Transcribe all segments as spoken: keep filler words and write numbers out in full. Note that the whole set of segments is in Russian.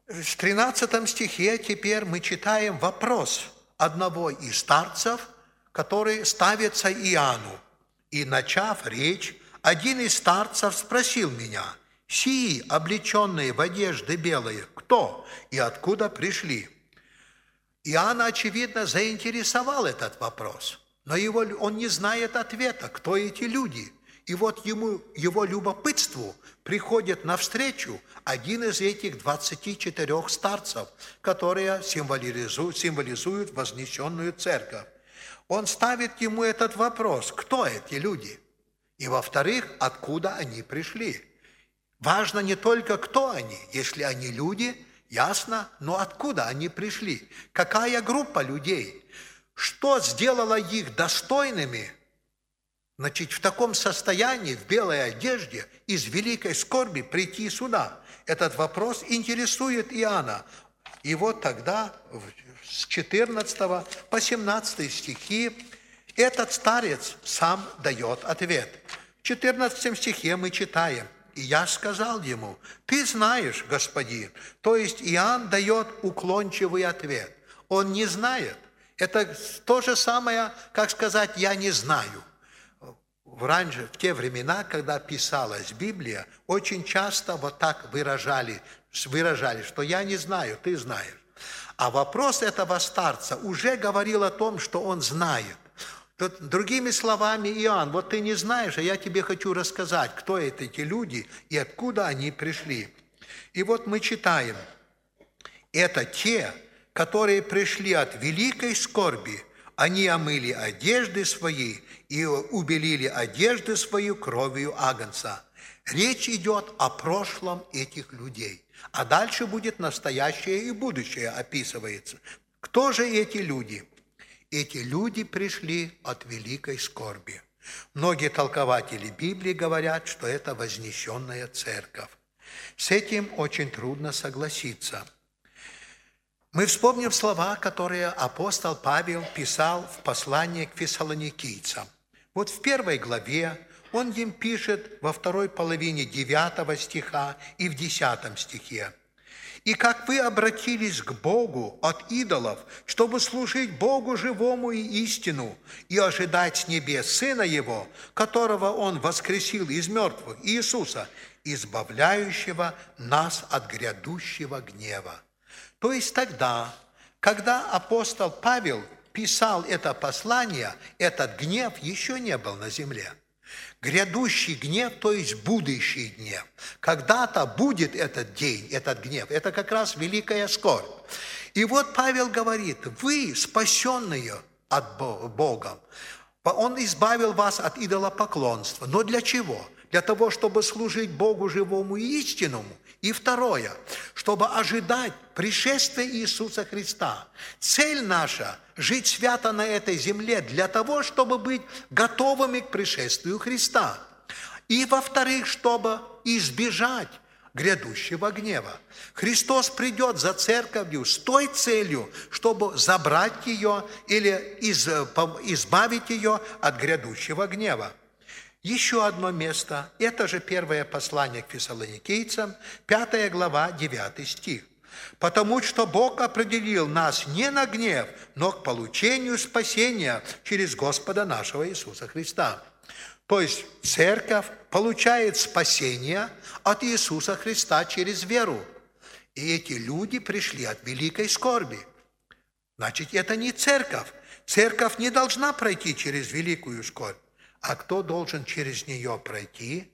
В тринадцатом стихе теперь мы читаем вопрос одного из старцев, который ставится Иоанну. «И, начав речь, один из старцев спросил меня: сии, облеченные в одежды белые, кто и откуда пришли?» Иоанна, очевидно, заинтересовал этот вопрос, но его, он не знает ответа, кто эти люди. И вот ему, его любопытству приходит навстречу один из этих двадцати четырех старцев, которые символизуют, символизуют вознесенную церковь. Он ставит ему этот вопрос: кто эти люди? И, во-вторых, откуда они пришли? Важно не только, кто они. Если они люди, ясно, но откуда они пришли? Какая группа людей? Что сделало их достойными, значит, в таком состоянии, в белой одежде, из великой скорби прийти сюда? Этот вопрос интересует Иоанна. И вот тогда, с четырнадцатого по семнадцатый стихи, этот старец сам дает ответ. В четырнадцатом стихе мы читаем: «И я сказал ему: ты знаешь, господин». То есть Иоанн дает уклончивый ответ. Он не знает. Это то же самое, как сказать «я не знаю». Раньше, в те времена, когда писалась Библия, очень часто вот так выражали, выражали, что «я не знаю, ты знаешь». А вопрос этого старца уже говорил о том, что он знает. Тут, другими словами, Иоанн, вот ты не знаешь, а я тебе хочу рассказать, кто это эти люди и откуда они пришли. И вот мы читаем: это те, которые пришли от великой скорби, они омыли одежды свои и убелили одежды свою кровью агнца. Речь идет о прошлом этих людей. А дальше будет настоящее и будущее описывается. Кто же эти люди? Эти люди пришли от великой скорби. Многие толкователи Библии говорят, что это вознесенная церковь. С этим очень трудно согласиться. Мы вспомним слова, которые апостол Павел писал в послании к фессалоникийцам. Вот в первой главе он им пишет во второй половине девятого стиха и в десятом стихе: «И как вы обратились к Богу от идолов, чтобы служить Богу живому и истину, и ожидать с небес Сына Его, которого Он воскресил из мертвых, Иисуса, избавляющего нас от грядущего гнева». То есть тогда, когда апостол Павел писал это послание, этот гнев еще не был на земле. Грядущий гнев, то есть будущий гнев. Когда-то будет этот день, этот гнев. Это как раз великая скорбь. И вот Павел говорит: вы спасенные от Бога. Он избавил вас от идолопоклонства. Но для чего? Для того, чтобы служить Богу живому и истинному. И второе, чтобы ожидать пришествия Иисуса Христа. Цель наша – жить свято на этой земле для того, чтобы быть готовыми к пришествию Христа. И, во-вторых, чтобы избежать грядущего гнева. Христос придет за церковью с той целью, чтобы забрать ее или избавить ее от грядущего гнева. Еще одно место, это же первое послание к фессалоникийцам, пятая глава, девятый стих. «Потому что Бог определил нас не на гнев, но к получению спасения через Господа нашего Иисуса Христа». То есть церковь получает спасение от Иисуса Христа через веру. И эти люди пришли от великой скорби. Значит, это не церковь. Церковь не должна пройти через великую скорбь. А кто должен через нее пройти?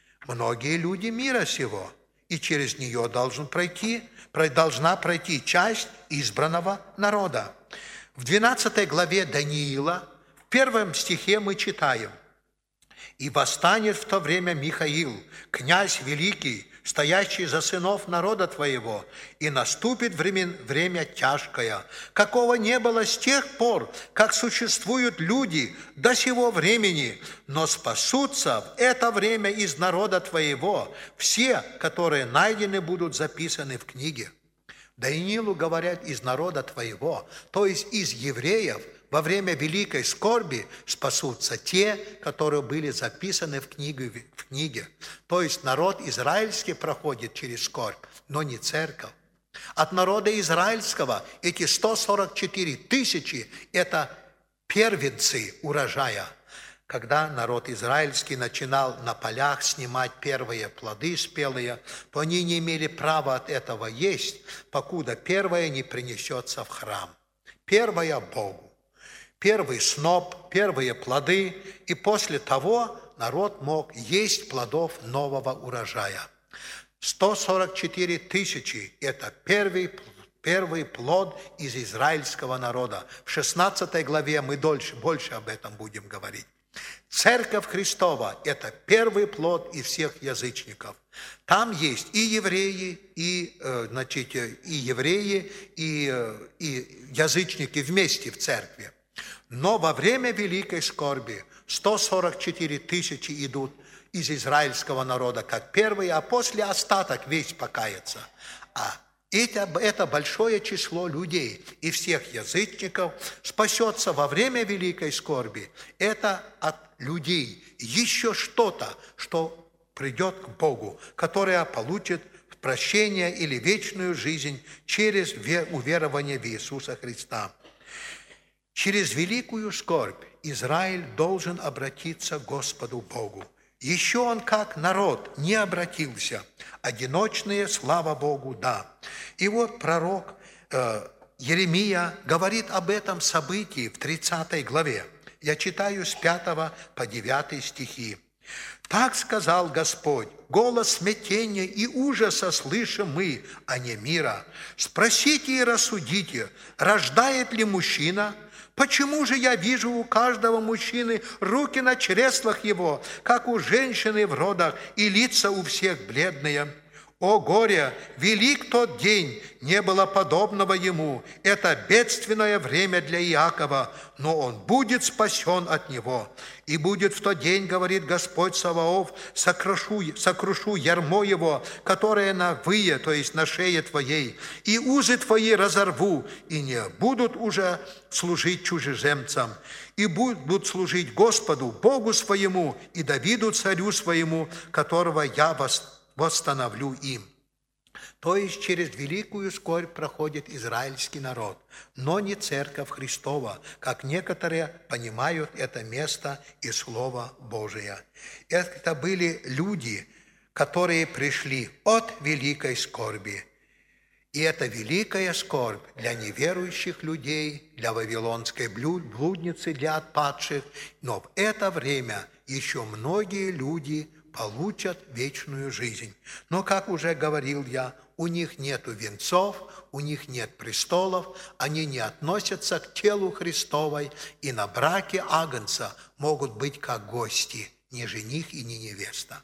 Многие люди мира сего. И через нее должен пройти, должна пройти часть избранного народа. В двенадцатой главе Даниила, в первом стихе мы читаем: «И восстанет в то время Михаил, князь великий, стоящий за сынов народа твоего, и наступит время, время тяжкое, какого не было с тех пор, как существуют люди до сего времени, но спасутся в это время из народа твоего все, которые найдены будут записаны в книге». Даниилу говорят: из народа твоего, то есть из евреев. Во время великой скорби спасутся те, которые были записаны в книге, в книге. То есть народ израильский проходит через скорбь, но не церковь. От народа израильского эти сто сорок четыре тысячи – это первенцы урожая. Когда народ израильский начинал на полях снимать первые плоды спелые, то они не имели права от этого есть, покуда первое не принесется в храм. Первое Богу. Первый сноп, первые плоды, и после того народ мог есть плодов нового урожая. сто сорок четыре тысячи – это первый, первый плод из израильского народа. В шестнадцатой главе мы дольше, больше об этом будем говорить. Церковь Христова – это первый плод из всех язычников. Там есть и евреи, и, значит, и евреи, и, и язычники вместе в церкви. Но во время Великой скорби сто сорок четыре тысячи идут из израильского народа как первые, а после остаток весь покается. А это, это большое число людей и всех язычников спасется во время Великой скорби. Это от людей еще что-то, что придет к Богу, которое получит прощение или вечную жизнь через уверование в Иисуса Христа. Через великую скорбь Израиль должен обратиться к Господу Богу. Еще он как народ не обратился. Одиночные, слава Богу, да. И вот пророк э, Еремия говорит об этом событии в тридцатой главе. Я читаю с пятого по девятый стихи. «Так сказал Господь, голос смятения и ужаса слышим мы, а не мира. Спросите и рассудите, рождает ли мужчина? Почему же я вижу у каждого мужчины руки на чреслах его, как у женщины в родах, и лица у всех бледные? О горе! Велик тот день, не было подобного ему. Это бедственное время для Иакова, но он будет спасен от него. И будет в тот день, говорит Господь Саваоф, сокрушу, сокрушу ярмо его, которое на вые, то есть на шее твоей, и узы твои разорву, и не будут уже служить чужеземцам, и будут служить Господу, Богу своему, и Давиду, царю своему, которого я восстановлю. восстановлю им». То есть через великую скорбь проходит израильский народ, но не Церковь Христова, как некоторые понимают это место и Слово Божие. Это были люди, которые пришли от великой скорби. И это великая скорбь для неверующих людей, для вавилонской блудницы, для отпадших. Но в это время еще многие люди получат вечную жизнь. Но, как уже говорил я, у них нет венцов, у них нет престолов, они не относятся к телу Христовой, и на браке Агнца могут быть как гости, не жених и не невеста.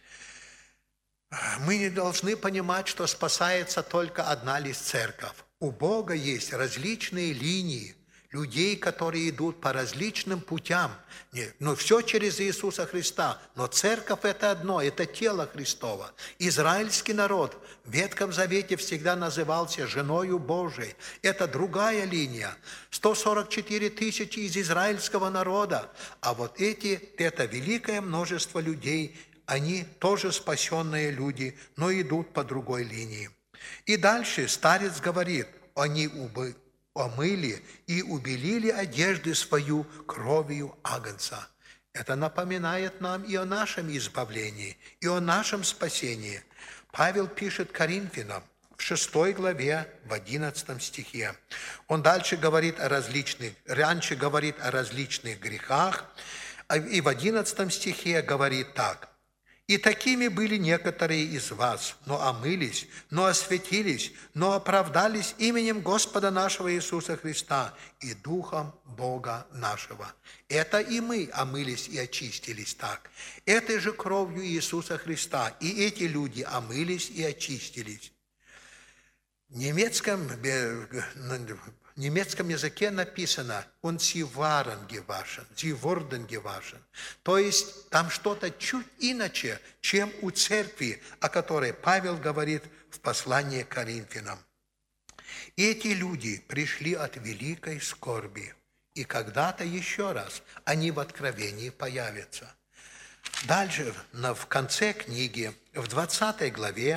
Мы не должны понимать, что спасается только одна лишь церковь. У Бога есть различные линии людей, которые идут по различным путям. Но все через Иисуса Христа. Но церковь – это одно, это тело Христово. Израильский народ в Ветхом Завете всегда назывался женою Божией. Это другая линия. сто сорок четыре тысячи из израильского народа. А вот эти, это великое множество людей, они тоже спасенные люди, но идут по другой линии. И дальше старец говорит, они убы. омыли и убелили одежды свою кровью Агнца. Это напоминает нам и о нашем избавлении, и о нашем спасении. Павел пишет Коринфянам в шестой главе, в одиннадцатом стихе. Он дальше говорит о различных, раньше говорит о различных грехах, и в одиннадцатом стихе говорит так. «И такими были некоторые из вас, но омылись, но осветились, но оправдались именем Господа нашего Иисуса Христа и Духом Бога нашего». Это и мы омылись и очистились так. Этой же кровью Иисуса Христа и эти люди омылись и очистились. В немецком, в немецком языке написано «он sie waren gewaschen», «sie wurden gewaschen». То есть там что-то чуть иначе, чем у церкви, о которой Павел говорит в послании к Коринфянам. Эти люди пришли от великой скорби, и когда-то еще раз они в Откровении появятся. Дальше, в конце книги, в двадцатой главе,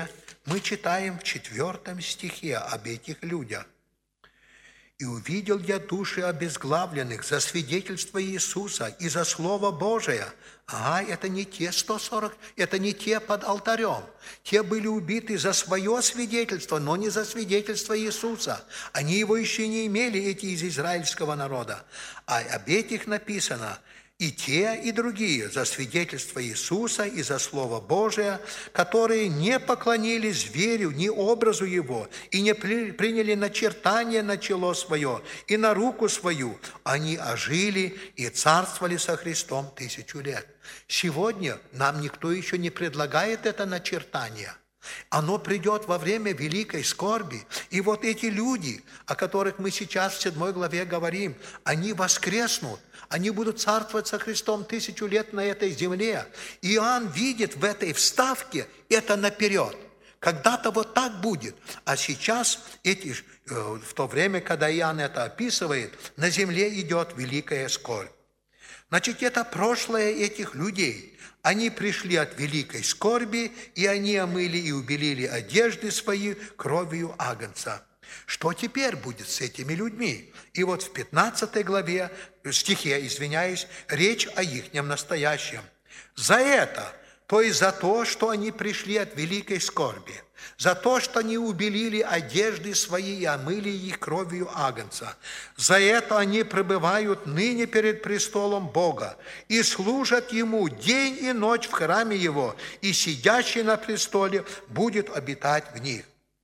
мы читаем в четвертом стихе об этих людях. «И увидел я души обезглавленных за свидетельство Иисуса и за Слово Божие». Ага, это не те сто сорок, это не те под алтарем. Те были убиты за свое свидетельство, но не за свидетельство Иисуса. Они его еще не имели, эти из израильского народа. А об этих написано: «И те, и другие за свидетельство Иисуса и за Слово Божие, которые не поклонились зверю, ни образу его, и не приняли начертание на чело свое и на руку свою, они ожили и царствовали со Христом тысячу лет». Сегодня нам никто еще не предлагает это начертание. Оно придет во время великой скорби. И вот эти люди, о которых мы сейчас в седьмой главе говорим, они воскреснут. Они будут царствовать со Христом тысячу лет на этой земле. Иоанн видит в этой вставке это наперед. Когда-то вот так будет. А сейчас, эти, в то время, когда Иоанн это описывает, на земле идет великая скорбь. Значит, это прошлое этих людей. Они пришли от великой скорби, и они омыли и убелили одежды свои кровью агнца. Что теперь будет с этими людьми? И вот в пятнадцатой главе, стихе, извиняюсь, речь о ихнем настоящем. «За это, то есть за то, что они пришли от великой скорби, за то, что они убелили одежды свои и омыли их кровью агнца, за это они пребывают ныне перед престолом Бога и служат Ему день и ночь в храме Его, и сидящий на престоле будет обитать в них».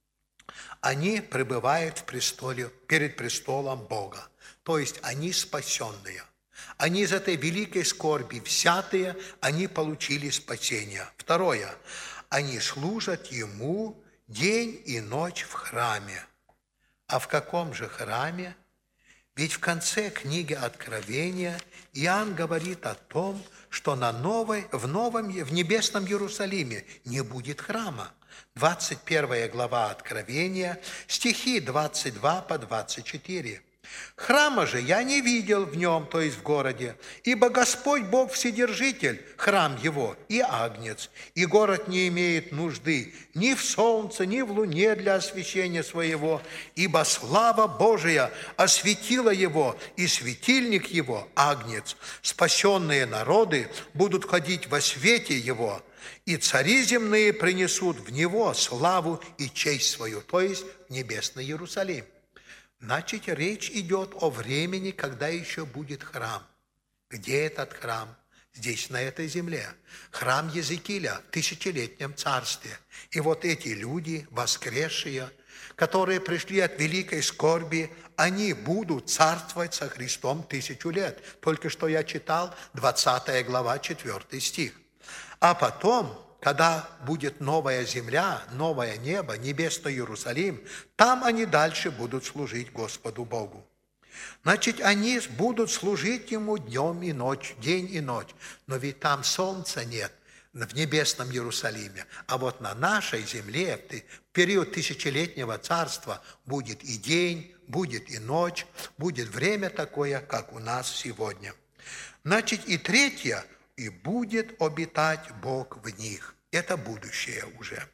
Они пребывают в престоле, перед престолом Бога, то есть они спасенные. Они из этой великой скорби взятые, они получили спасение. Второе. Они служат Ему день и ночь в храме. А в каком же храме? Ведь в конце книги Откровения Иоанн говорит о том, что на новой, в новом, в небесном Иерусалиме не будет храма. двадцать первая глава Откровения, стихи двадцать два по двадцать четыре. «Храма же я не видел в нем, то есть в городе, ибо Господь Бог Вседержитель, храм его, и агнец, и город не имеет нужды ни в солнце, ни в луне для освещения своего, ибо слава Божия осветила его, и светильник его, агнец. Спасенные народы будут ходить во свете его, и цари земные принесут в него славу и честь свою», то есть в небесный Иерусалим. Значит, речь идет о времени, когда еще будет храм. Где этот храм? Здесь, на этой земле. Храм Езекииля в тысячелетнем царстве. И вот эти люди, воскресшие, которые пришли от великой скорби, они будут царствовать со Христом тысячу лет. Только что я читал двадцатая глава, четвёртый стих. А потом, когда будет новая земля, новое небо, небесный Иерусалим, там они дальше будут служить Господу Богу. Значит, они будут служить Ему днем и ночь, день и ночь. Но ведь там солнца нет в небесном Иерусалиме. А вот на нашей земле, в период тысячелетнего царства, будет и день, будет и ночь, будет время такое, как у нас сегодня. Значит, и третье, и будет обитать Бог в них. Это будущее уже.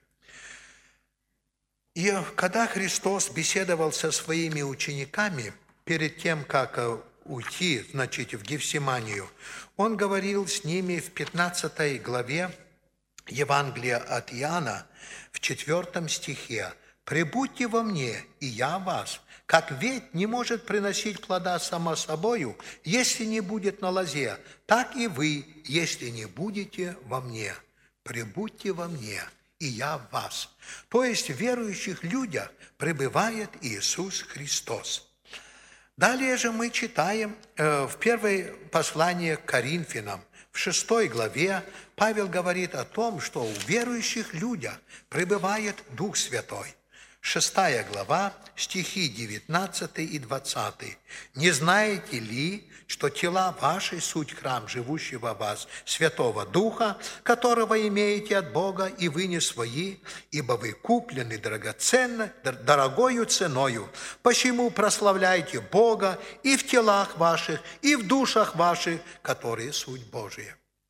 И когда Христос беседовал со своими учениками, перед тем, как уйти, значит, в Гефсиманию, Он говорил с ними в пятнадцатой главе Евангелия от Иоанна, в четвёртом стихе: «Пребудьте во мне, и я в вас. Как ветвь не может приносить плода само собою, если не будет на лозе, так и вы, если не будете во мне. Пребудьте во мне, и я в вас». То есть в верующих людях пребывает Иисус Христос. Далее же мы читаем э, в первое послание к Коринфянам, в шестой главе, Павел говорит о том, что у верующих людях пребывает Дух Святой. Шестая глава, стихи девятнадцатый и двадцатый. «Не знаете ли, что тела ваши суть храм живущего в вас Святого Духа, которого имеете от Бога, и вы не свои, ибо вы куплены драгоценно, дорогою ценою. Посему прославляйте Бога и в телах ваших, и в душах ваших, которые суть Божия».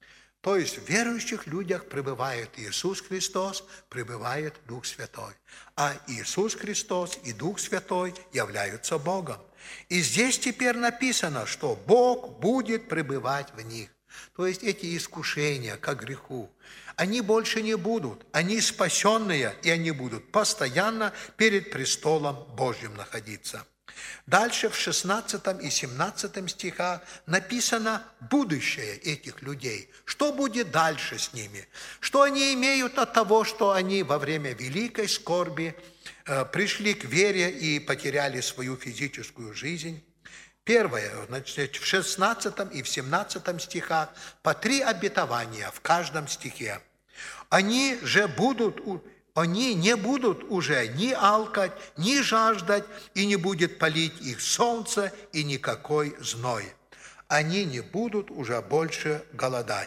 То есть в верующих людях пребывает Иисус Христос, пребывает Дух Святой. А Иисус Христос и Дух Святой являются Богом. И здесь теперь написано, что Бог будет пребывать в них. То есть эти искушения к греху, они больше не будут. Они спасенные, и они будут постоянно перед престолом Божьим находиться. Дальше в шестнадцатом и семнадцатом стихах написано будущее этих людей. Что будет дальше с ними? Что они имеют от того, что они во время великой скорби э, пришли к вере и потеряли свою физическую жизнь? Первое, значит, в шестнадцатом и в семнадцатом стихах по три обетования в каждом стихе. Они же будут... Они не будут уже ни алкать, ни жаждать, и не будет палить их солнце и никакой зной. Они не будут уже больше голодать.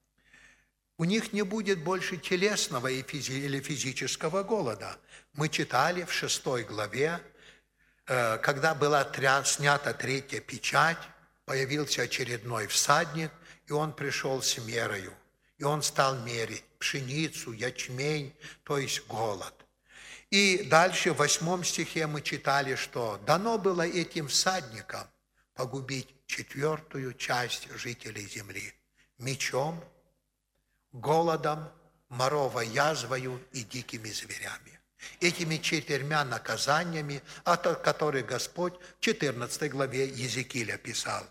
У них не будет больше телесного или физического голода. Мы читали в шестой главе, когда была снята третья печать, появился очередной всадник, и он пришел с мерою. И он стал мерить пшеницу, ячмень, то есть голод. И дальше в восьмом стихе мы читали, что дано было этим всадникам погубить четвертую часть жителей земли мечом, голодом, моровой язвою и дикими зверями. Этими четырьмя наказаниями, о которых Господь в четырнадцатой главе Иезекииля писал.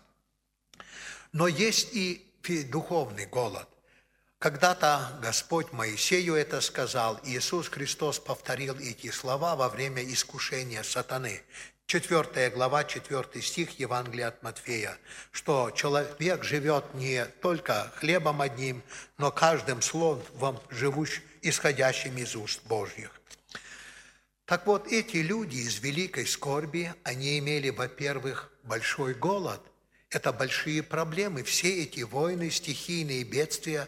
Но есть и духовный голод. Когда-то Господь Моисею это сказал, Иисус Христос повторил эти слова во время искушения сатаны. Четвертая глава, четвертый стих Евангелия от Матфея, что человек живет не только хлебом одним, но каждым словом, живущим, исходящим из уст Божьих. Так вот, эти люди из великой скорби, они имели, во-первых, большой голод. Это большие проблемы. Все эти войны, стихийные бедствия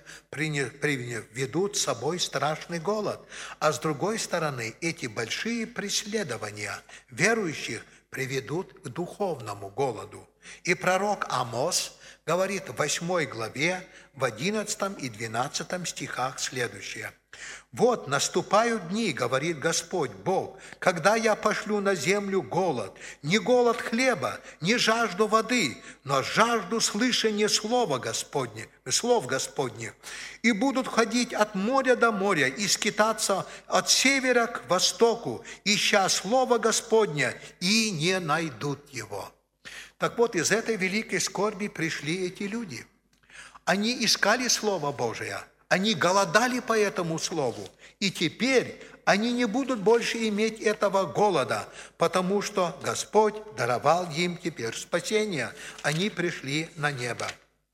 ведут с собой страшный голод. А с другой стороны, эти большие преследования верующих приведут к духовному голоду. И пророк Амос говорит в восьмой главе, в одиннадцатом и двенадцатом стихах следующее. «Вот наступают дни, говорит Господь Бог, когда я пошлю на землю голод, не голод хлеба, не жажду воды, но жажду слышания слова Господня, слов Господних. И будут ходить от моря до моря и скитаться от севера к востоку, ища слова Господня, и не найдут его». Так вот, из этой великой скорби пришли эти люди. Они искали Слово Божие, они голодали по этому Слову, и теперь они не будут больше иметь этого голода, потому что Господь даровал им теперь спасение. Они пришли на небо.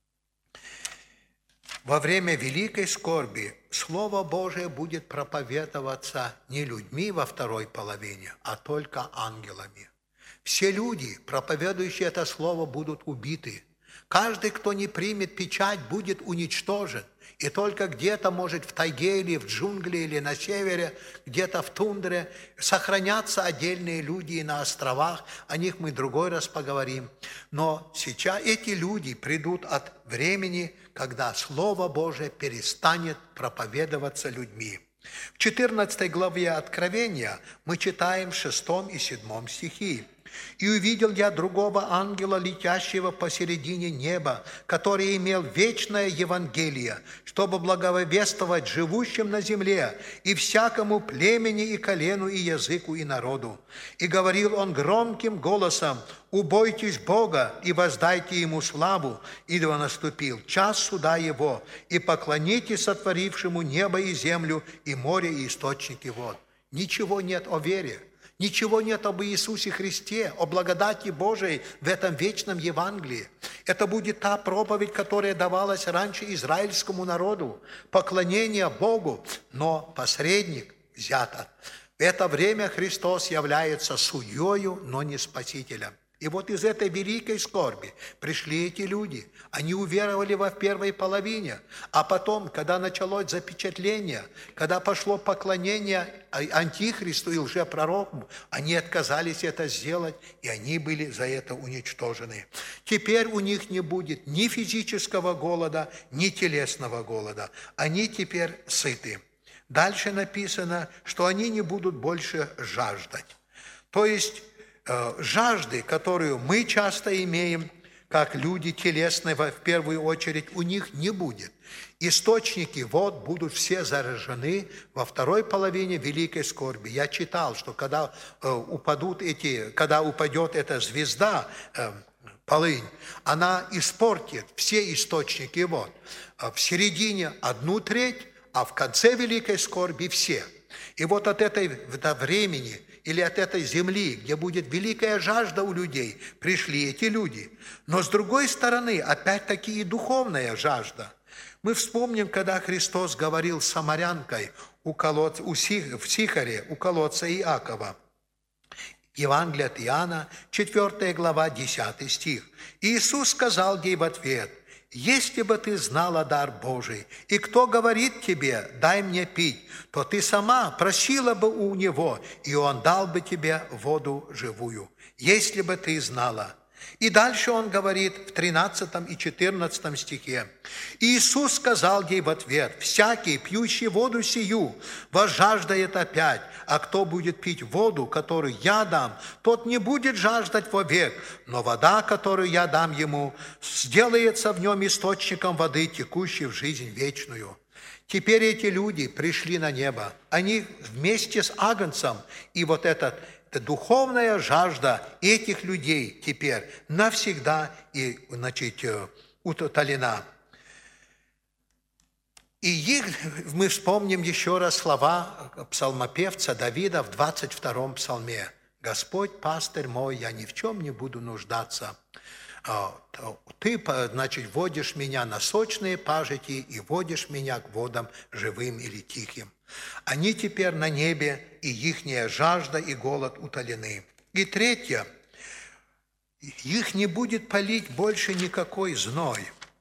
Во время великой скорби Слово Божие будет проповедоваться не людьми во второй половине, а только ангелами. Все люди, проповедующие это Слово, будут убиты. Каждый, кто не примет печать, будет уничтожен. И только где-то, может, в тайге или в джунгле, или на севере, где-то в тундре сохранятся отдельные люди и на островах. О них мы в другой раз поговорим. Но сейчас эти люди придут от времени, когда Слово Божие перестанет проповедоваться людьми. В четырнадцатой главе Откровения мы читаем в шестом и седьмом стихи. «И увидел я другого ангела, летящего посередине неба, который имел вечное Евангелие, чтобы благовествовать живущим на земле и всякому племени и колену и языку и народу. И говорил он громким голосом: убойтесь Бога и воздайте Ему славу, ибо наступил час суда Его, и поклонитесь сотворившему небо и землю, и море, и источники вод». Ничего нет о вере. Ничего нет об Иисусе Христе, о благодати Божией в этом вечном Евангелии. Это будет та проповедь, которая давалась раньше израильскому народу, поклонение Богу, но посредник взят. В это время Христос является судьею, но не спасителем. И вот из этой великой скорби пришли эти люди. Они уверовали во первой половине, а потом, когда началось запечатление, когда пошло поклонение антихристу и лжепророку, они отказались это сделать, и они были за это уничтожены. Теперь у них не будет ни физического голода, ни телесного голода. Они теперь сыты. Дальше написано, что они не будут больше жаждать. То есть жажды, которую мы часто имеем, как люди телесные, в первую очередь, у них не будет. Источники вод будут все заражены во второй половине великой скорби. Я читал, что когда упадут эти, когда упадет эта звезда, полынь, она испортит все источники вод. В середине одну треть, а в конце великой скорби все. И вот от этой времени или от этой земли, где будет великая жажда у людей, пришли эти люди. Но с другой стороны, опять-таки и духовная жажда. Мы вспомним, когда Христос говорил с самарянкой у колодца, у Сих, в Сихаре, у колодца Иакова. Евангелие от Иоанна, четвёртая глава, десятый стих. Иисус сказал ей в ответ: «Если бы ты знала дар Божий, и кто говорит тебе, дай мне пить, то ты сама просила бы у Него, и Он дал бы тебе воду живую, если бы ты знала». И дальше Он говорит в тринадцатом и четырнадцатом стихе. Иисус сказал ей в ответ: «Всякий, пьющий воду сию, возжаждает опять, а кто будет пить воду, которую я дам, тот не будет жаждать вовек, но вода, которую я дам ему, сделается в нем источником воды, текущей в жизнь вечную». Теперь эти люди пришли на небо. Они вместе с Агнцем, и вот этот духовная жажда этих людей теперь навсегда и, значит, утолена. И их, мы вспомним еще раз слова псалмопевца Давида в двадцать втором псалме. «Господь, пастырь мой, я ни в чем не буду нуждаться. Ты, значит, водишь меня на сочные пажити и водишь меня к водам живым или тихим». Они теперь на небе, и ихняя жажда и голод утолены. И третье, их не будет палить больше никакой зной.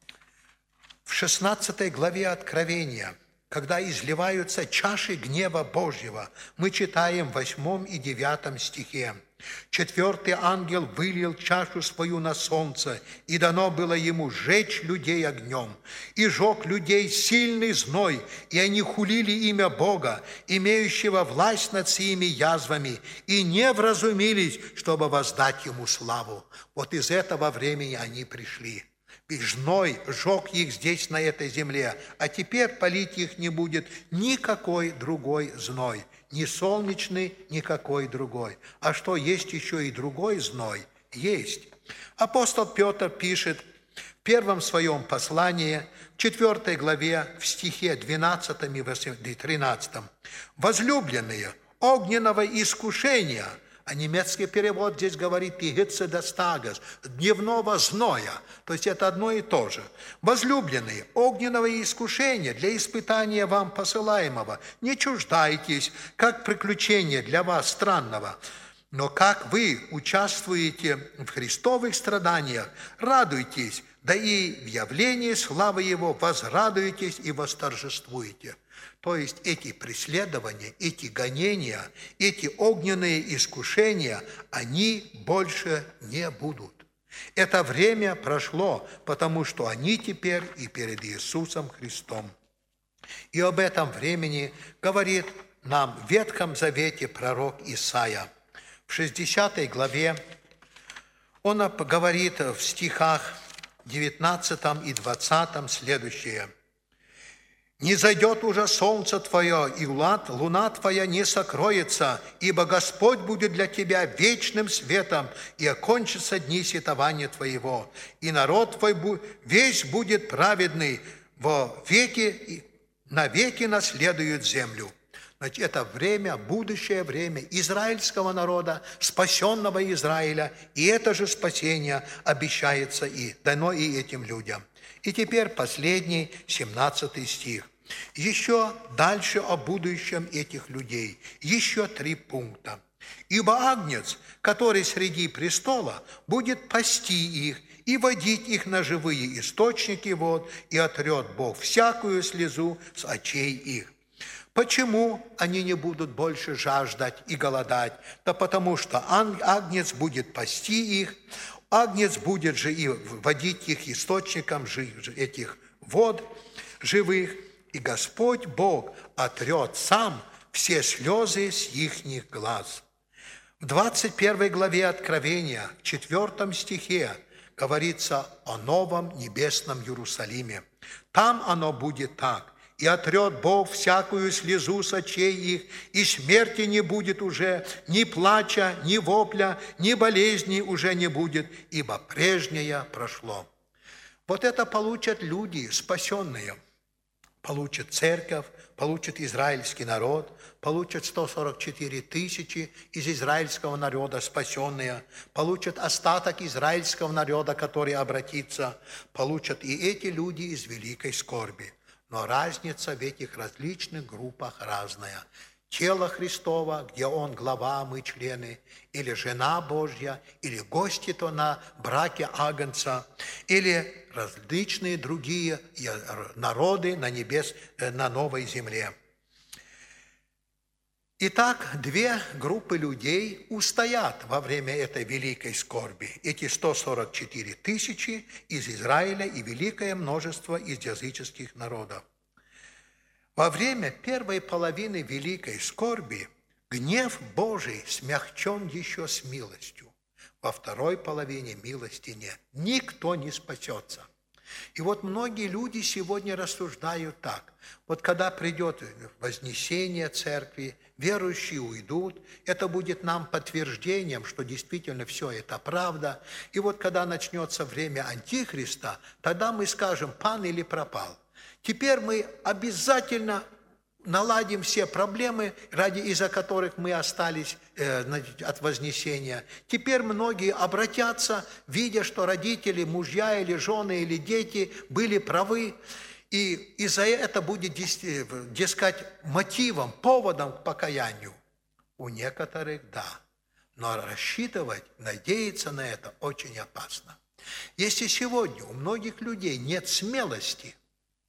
В шестнадцатой главе Откровения, когда изливаются чаши гнева Божьего, мы читаем в восьмом и девятом стихе. «Четвертый ангел вылил чашу свою на солнце, и дано было ему сжечь людей огнем. И жег людей сильный зной, и они хулили имя Бога, имеющего власть над сими язвами, и не вразумились, чтобы воздать ему славу». Вот из этого времени они пришли. И зной жег их здесь, на этой земле, а теперь палить их не будет никакой другой зной. Ни солнечный, никакой другой. А что, есть еще и другой зной? Есть. Апостол Петр пишет в первом своем послании, в четвёртой главе, в стихе двенадцатом и тринадцатом. «Возлюбленные, огненного искушения», а немецкий перевод здесь говорит «die Hitze des Tages», дневного зноя, то есть это одно и то же. «Возлюбленные, огненного искушения для испытания вам посылаемого, не чуждайтесь, как приключение для вас странного, но как вы участвуете в христовых страданиях, радуйтесь, да и в явлении славы Его возрадуетесь и восторжествуете». То есть эти преследования, эти гонения, эти огненные искушения, они больше не будут. Это время прошло, потому что они теперь и перед Иисусом Христом. И об этом времени говорит нам в Ветхом Завете пророк Исаия. В шестидесятой главе он говорит в стихах девятнадцатом и двадцатом следующее. «Не зайдет уже солнце твое, и луна твоя не сокроется, ибо Господь будет для тебя вечным светом, и окончатся дни сетования твоего, и народ твой весь будет праведный, во веки, навеки наследует землю». Значит, это время, будущее время израильского народа, спасенного Израиля, и это же спасение обещается и дано и этим людям. И теперь последний, семнадцатый стих. Еще дальше о будущем этих людей. Еще три пункта. Ибо агнец, который среди престола, будет пасти их и водить их на живые источники вод, и отрет Бог всякую слезу с очей их. Почему они не будут больше жаждать и голодать? Да потому что агнец будет пасти их, агнец будет же и водить их источником этих вод живых, и Господь Бог отрет сам все слезы с ихних глаз. В двадцать первой главе Откровения, в четвертом стихе, говорится о новом небесном Иерусалиме. Там оно будет так. «И отрет Бог всякую слезу с очей их, и смерти не будет уже, ни плача, ни вопля, ни болезни уже не будет, ибо прежнее прошло». Вот это получат люди, спасенные. Получит церковь, получит израильский народ, получат сто сорок четыре тысячи из израильского народа спасенные, получат остаток израильского народа, который обратится, получат и эти люди из великой скорби. Но разница в этих различных группах разная. Тело Христово, где Он глава, а мы члены, или жена Божья, или гости то на браке Агнца, или различные другие народы на небес, на новой земле. Итак, две группы людей устоят во время этой великой скорби. Эти сто сорок четыре тысячи из Израиля и великое множество из языческих народов. Во время первой половины великой скорби гнев Божий смягчен еще с милостью. Во второй половине милости нет. Никто не спасется. И вот многие люди сегодня рассуждают так. Вот когда придет вознесение церкви, верующие уйдут, это будет нам подтверждением, что действительно все это правда. И вот когда начнется время Антихриста, тогда мы скажем: пан или пропал. Теперь мы обязательно наладим все проблемы, ради из-за которых мы остались э, от вознесения. Теперь многие обратятся, видя, что родители, мужья или жены, или дети были правы. И из-за этого будет, дескать, мотивом, поводом к покаянию. У некоторых – да. Но рассчитывать, надеяться на это очень опасно. Если сегодня у многих людей нет смелости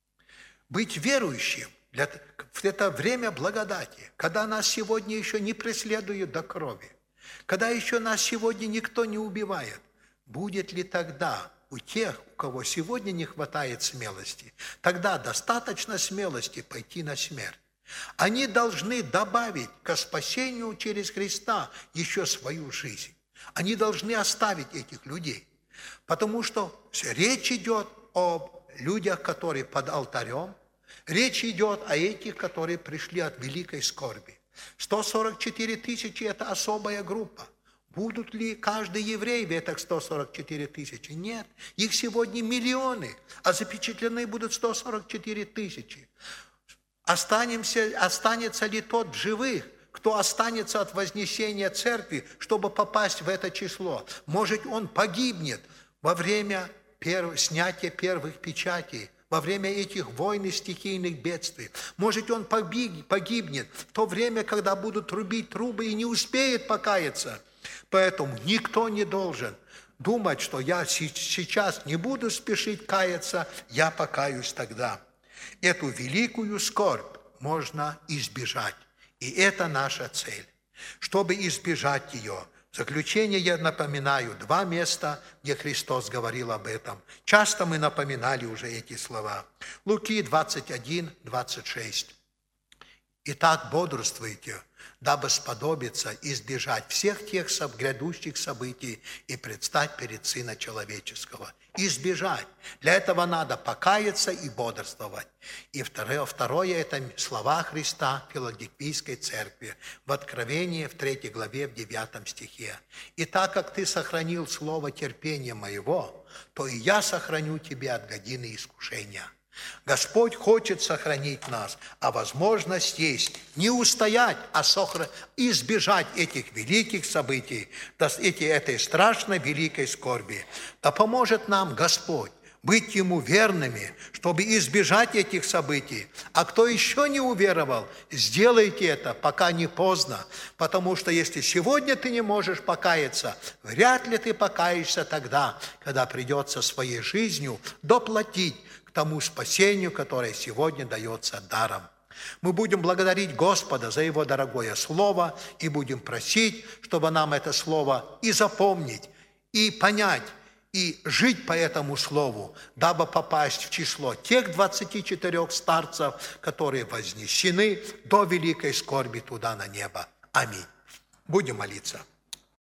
быть верующим, в это время благодати, когда нас сегодня еще не преследуют до крови, когда еще нас сегодня никто не убивает, будет ли тогда у тех, у кого сегодня не хватает смелости, тогда достаточно смелости пойти на смерть? Они должны добавить к спасению через Христа еще свою жизнь. Они должны оставить этих людей, потому что речь идет об людях, которые под алтарем. Речь идет о этих, которые пришли от великой скорби. сто сорок четыре тысячи – это особая группа. Будут ли каждый еврей в этих сто сорок четыре тысячи? Нет. Их сегодня миллионы, а запечатлены будут сто сорок четыре тысячи. Останемся, останется ли тот в живых, кто останется от вознесения церкви, чтобы попасть в это число? Может, он погибнет во время перв... снятия первых печатей, во время этих войн и стихийных бедствий. Может, он погибнет в то время, когда будут трубить трубы и не успеет покаяться. Поэтому никто не должен думать, что я сейчас не буду спешить каяться, я покаюсь тогда. Эту великую скорбь можно избежать. И это наша цель. Чтобы избежать ее, в заключение я напоминаю два места, где Христос говорил об этом. Часто мы напоминали уже эти слова. Луки двадцать один, двадцать шесть. «Итак, бодрствуйте, дабы сподобиться избежать всех тех грядущих событий и предстать перед Сына Человеческого». Избежать. Для этого надо покаяться и бодрствовать. И второе, второе – это слова Христа в Филадельфийской церкви в Откровении в третьей главе в девятом стихе. «И так как ты сохранил слово терпения моего, то и я сохраню тебя от годины искушения». Господь хочет сохранить нас, а возможность есть не устоять, а сохранить, избежать этих великих событий, эти, этой страшной великой скорби. Да поможет нам Господь быть Ему верными, чтобы избежать этих событий. А кто еще не уверовал, сделайте это, пока не поздно. Потому что если сегодня ты не можешь покаяться, вряд ли ты покаешься тогда, когда придется своей жизнью доплатить к тому спасению, которое сегодня дается даром. Мы будем благодарить Господа за Его дорогое Слово и будем просить, чтобы нам это Слово и запомнить, и понять, и жить по этому Слову, дабы попасть в число тех двадцати четырех старцев, которые вознесены до великой скорби туда на небо. Аминь. Будем молиться.